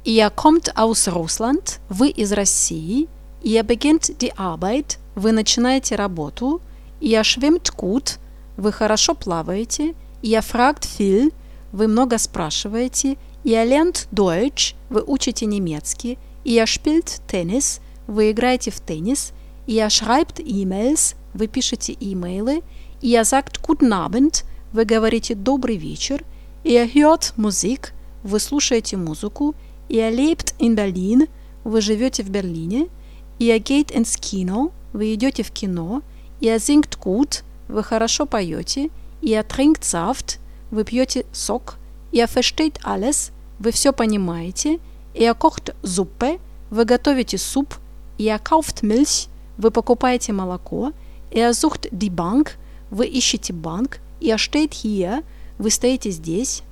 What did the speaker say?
Ihr kommt aus Russland, вы из России. Ihr beginnt die Arbeit, вы начинаете работу. Ihr schwimmt gut, вы хорошо плаваете. Ihr fragt viel, вы много спрашиваете. Ihr lernt Deutsch, вы учите немецкий. Ihr spielt Tennis, вы играете в теннис. Ihr schreibt E-Mails, вы пишете имейлы. Ihr sagt Guten Abend, вы говорите добрый вечер. Ihr hört Musik, вы слушаете музыку. Ihr lebt in Berlin, вы живете в Берлине. Ihr geht ins Kino, вы идете в кино. Ihr singt gut, вы хорошо поете. Ihr trinkt Saft, вы пьете сок. Ihr versteht alles, вы все понимаете. Ihr kocht Suppe, вы готовите суп. Ihr kauft Milch, вы покупаете молоко. Ihr sucht die Bank, вы ищете банк. Ihr steht hier, вы стоите здесь.